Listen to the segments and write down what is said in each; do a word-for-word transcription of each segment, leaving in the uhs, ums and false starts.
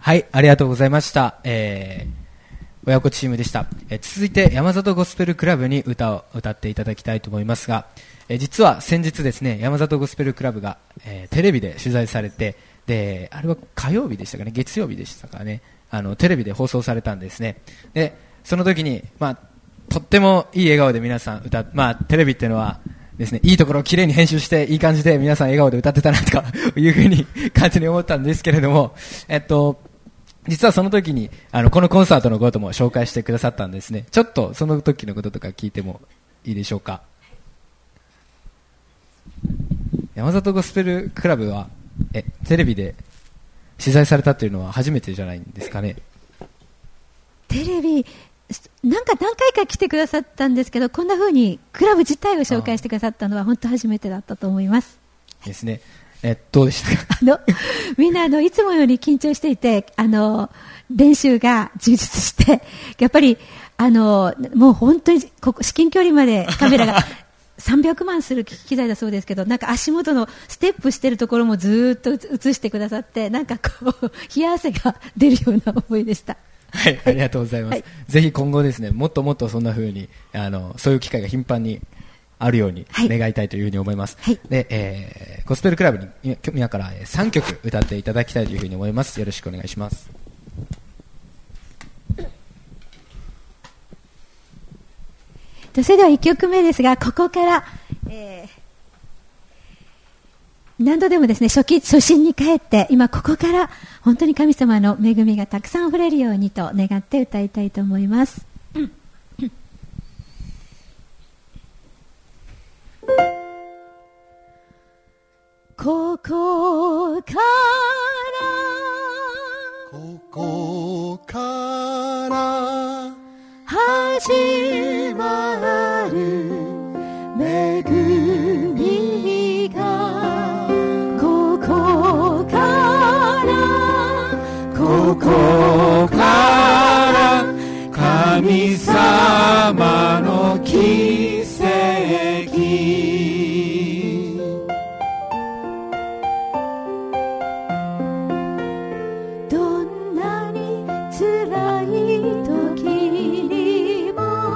はい、ありがとうございました。えー、親子チームでした。えー、続いて山里ゴスペルクラブに歌を歌っていただきたいと思いますが、えー、実は先日ですね、山里ゴスペルクラブが、えー、テレビで取材されて、で、あれは火曜日でしたかね、月曜日でしたかね、あのテレビで放送されたんですね。で、その時に、まあ、とってもいい笑顔で皆さん歌っ、まあ、テレビっていうのはですね、いいところをきれいに編集していい感じで皆さん笑顔で歌ってたなとかいうふうに感じに思ったんですけれども、えっと実はその時にあのこのコンサートのことも紹介してくださったんですね。ちょっとその時のこととか聞いてもいいでしょうか。山里ゴスペルクラブはえテレビで取材されたというのは初めてじゃないんですかね。 テレビなんか何回か来てくださったんですけど、こんな風にクラブ自体を紹介してくださったのは本当初めてだったと思いますですね。えどうでしたか。 あのみんなあのいつもより緊張していて、あの練習が充実して、やっぱりあのもう本当にここ至近距離までカメラがさんびゃくまんする機材だそうですけど、なんか足元のステップしているところもずっと映してくださって、なんかこう冷や汗が出るような思いでした。 はい、ありがとうございます。はい、ぜひ今後ですね、もっともっとそんな風にあのそういう機会が頻繁にあるように願いたいというふうに思います。はい、で、えー、ゴスペルクラブに今からさんきょく歌っていただきたいというふうに思います。よろしくお願いします。 それではいっきょくめですが、ここから、えー、何度でもですね、初期、初心に帰って、今ここから本当に神様の恵みがたくさん溢れるようにと願って歌いたいと思います。うんここからここから始まる恵みが、ここからここから神様の奇跡、 どんなに辛い時にも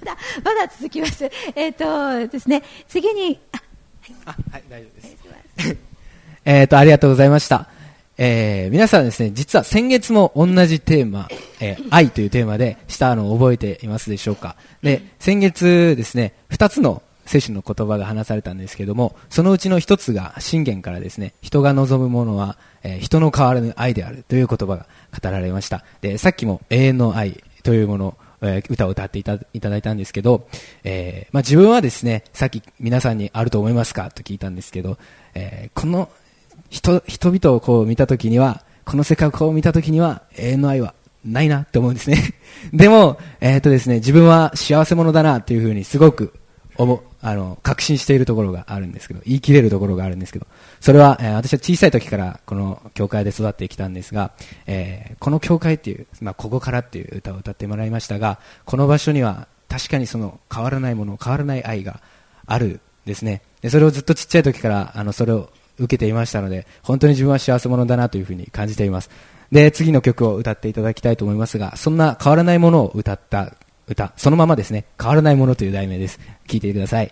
だまだ続きます。えっ、ー、とですね、次にあ、 あ、はい、大丈夫です。えっとありがとうございました。えー、皆さんですね、実は先月も同じテーマ、えー、愛というテーマでしたのを覚えていますでしょうか。で、先月ですね、二つの聖書の言葉が話されたんですけども、そのうちの一つが箴言からですね、人が望むものは、えー、人の変わらぬ愛であるという言葉が語られました。で、さっきも永遠の愛というもの、えー、歌を歌っていた、いただいたんですけど、えー、まあ自分はですね、さっき皆さんにあると思いますかと聞いたんですけど、えー、この人, 人々をこう見たときには、この世界をこう見たときには永遠の愛はないなって思うんですね。でも、えーとですね、自分は幸せ者だなっていうふうにすごく思あの確信しているところがあるんですけど、言い切れるところがあるんですけど、それは、えー、私は小さい時からこの教会で育ってきたんですが、えー、この教会っていう、まあ、ここからっていう歌を歌ってもらいましたが、この場所には確かにその変わらないもの、変わらない愛があるですね。でそれをずっとちっちゃい時からあのそれを受けていましたので、本当に自分は幸せ者だなというふうに感じています。で、次の曲を歌っていただきたいと思いますが、そんな変わらないものを歌った歌、そのままですね、変わらないものという題名です。聴いてください。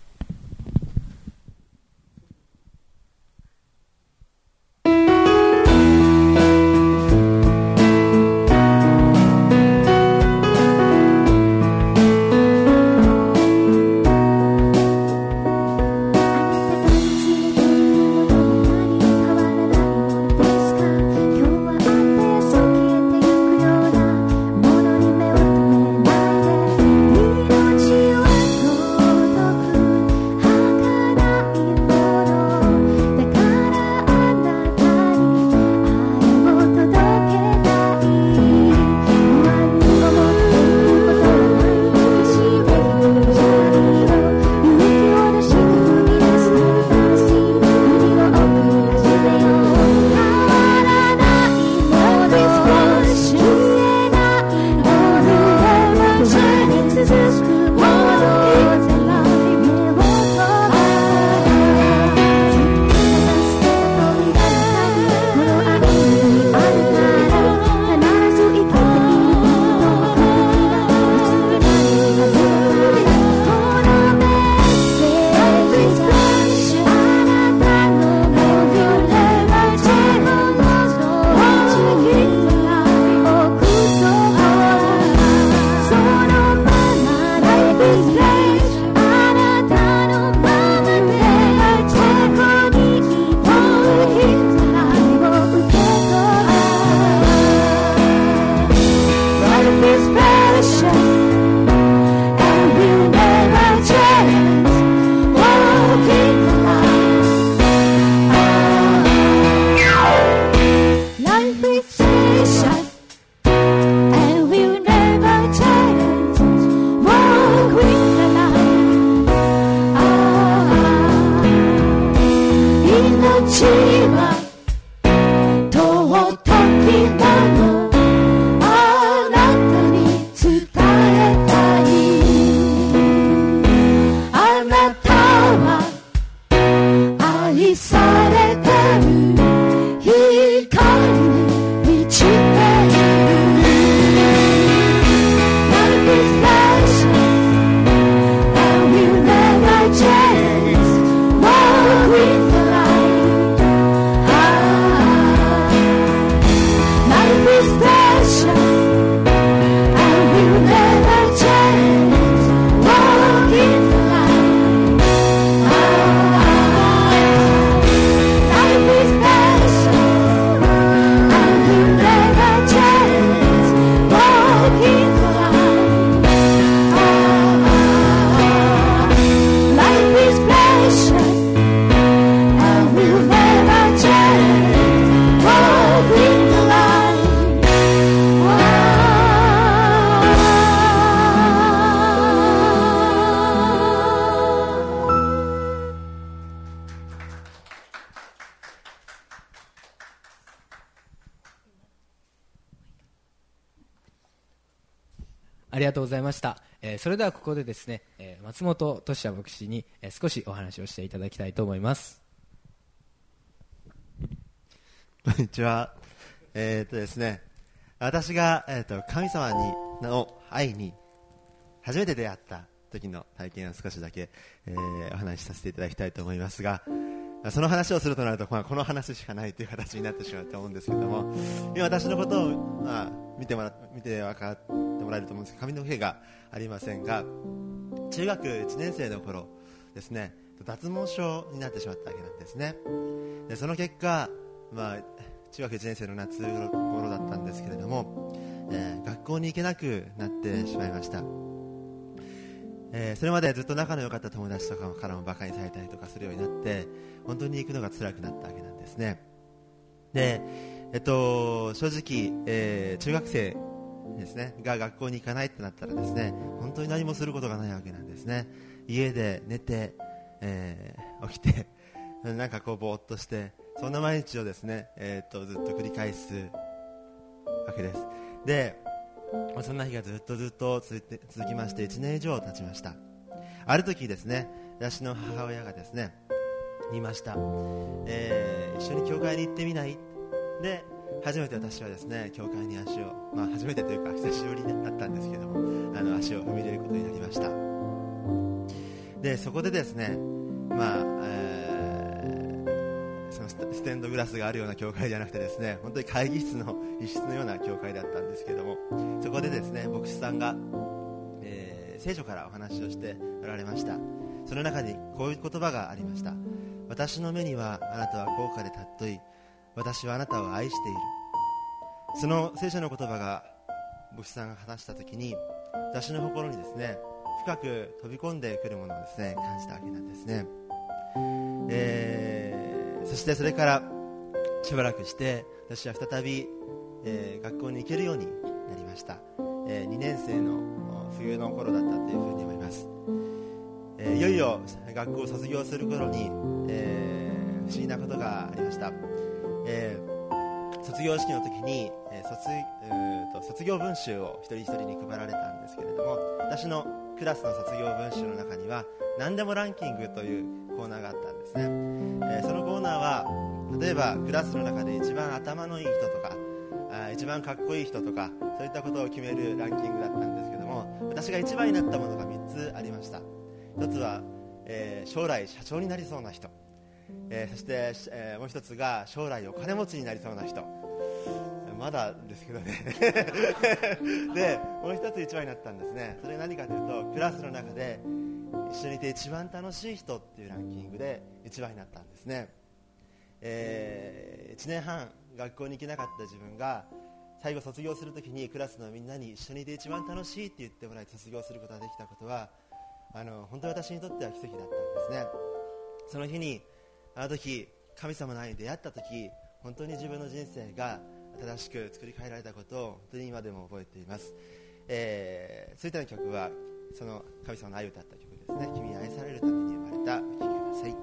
ありがとうございました。えー、それではここでですね、えー、松本俊也牧師に、えー、少しお話をしていただきたいと思います。 こんにちは。えー、っとですね、私が、えー、っと神様にの愛に初めて出会った時の体験を少しだけ、えー、お話しさせていただきたいと思いますが、その話をするとなると、まあ、この話しかないという形になってしまうと思うんですけども、今私のことを、まあ、見てもら見て分かってもらえると思うんですけど、髪の毛がありませんが、中学いちねん生の頃ですね、脱毛症になってしまったわけなんですね。でその結果、まあ、中学いちねん生の夏頃だったんですけれども、えー、学校に行けなくなってしまいました。えー、それまでずっと仲の良かった友達とかからもバカにされたりとかするようになって、本当に行くのが辛くなったわけなんですね。で、えっと、正直、えー、中学生ですねが学校に行かないってなったらですね、本当に何もすることがないわけなんですね。家で寝て、えー、起きてなんかこうぼーっとして、そんな毎日をですね、えー、っとずっと繰り返すわけです。で、そんな日がずっとずっと続いて続きましていちねん以上経ちました。ある時ですね、私の母親がですね言いました、えー、一緒に教会に行ってみない？で、初めて私はですね教会に足を、まあ初めてというか久しぶりだったんですけども、あの足を踏み入れることになりました。で、そこでですね、まあ、えー、そのステンドグラスがあるような教会じゃなくてですね、本当に会議室の一室のような教会だったんですけども、そこでですね牧師さんが、えー、聖書からお話をしておられました。その中にこういう言葉がありました。私の目にはあなたは高価で尊い、私はあなたを愛している。その聖書の言葉が牧師さんが話したときに、私の心にですね深く飛び込んでくるものをですね感じたわけなんですね。えー、そしてそれからしばらくして私は再び、えー、学校に行けるようになりました。えー、にねん生の冬の頃だったというふうに思います。えー、いよいよ学校を卒業する頃に、えー、不思議なことがありました。えー、卒業式の時に、えー、卒, うと卒業文集を一人一人に配られたんですけれども、私のクラスの卒業文集の中には何でもランキングというコーナーがあったんですね。えー、そのコーナーは例えばクラスの中で一番頭のいい人とか、あ一番かっこいい人とか、そういったことを決めるランキングだったんですけども、私が一番になったものがみっつありました。一つは、えー、将来社長になりそうな人、えー、そして、えー、もう一つが将来お金持ちになりそうな人、まだですけどねで、もう一つ一番になったんですね。それは何かというと、クラスの中で一緒にいて一番楽しい人っていうランキングで一番になったんですね。えー、いちねんはん学校に行けなかった自分が最後卒業するときにクラスのみんなに一緒にいて一番楽しいって言ってもらい卒業することができたことは、あの本当に私にとっては奇跡だったんですね。その日に、あの時神様の愛に出会った時、本当に自分の人生が正しく作り変えられたことを本当に今でも覚えています。えー、そういった曲はその神様の愛を歌った曲ですね。君に愛されるために生まれた。お聴きください。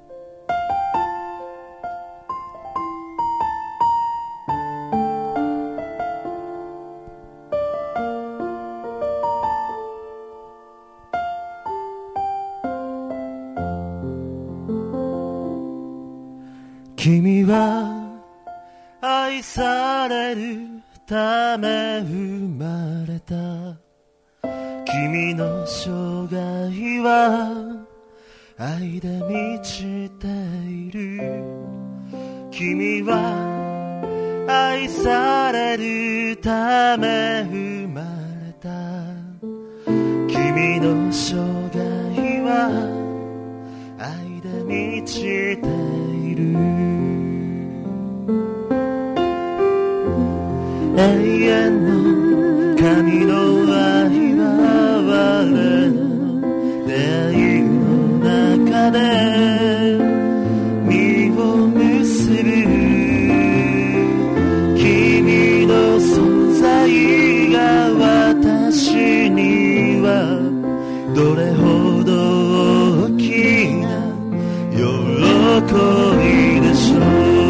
君は愛されるため生まれた。君の生涯は愛で満ちている。君は愛されるため生まれた。君の生涯は愛で満ちている。永遠の神の愛は我の出会いの中で実を結ぶ。君の存在が私にはどれほど大きな喜びでしょう。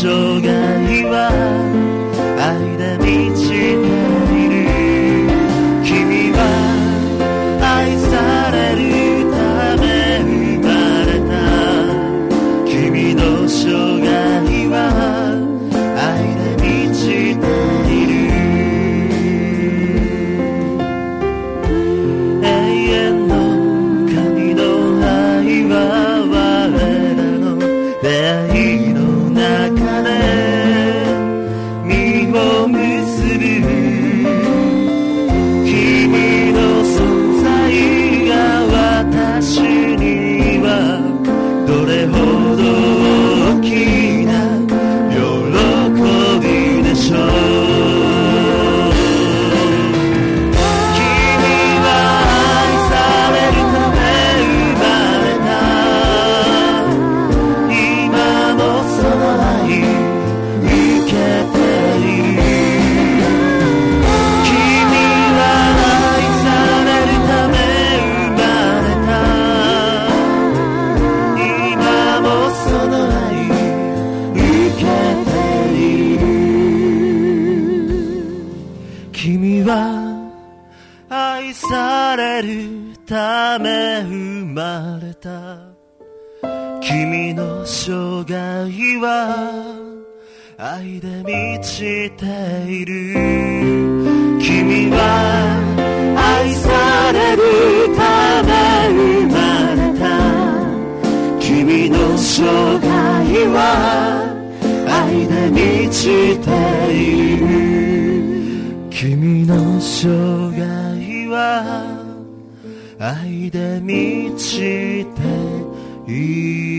生涯は愛で満ちている。君は愛されるため生まれた。君の生涯は愛で満ちている。永遠の神の愛は我らの出会いの中で実を結ぶ。君の存在が私にはどれほど大きな喜びでしょう。君は愛されるため生まれた。今もその愛受けている。君は愛されるため生まれた。今もその愛受けている。君は愛されるため生まれた。君の生涯は愛で満ちている。君は愛されるため生まれた。君の生涯は愛で満ちている。君の生涯は愛で満ちている。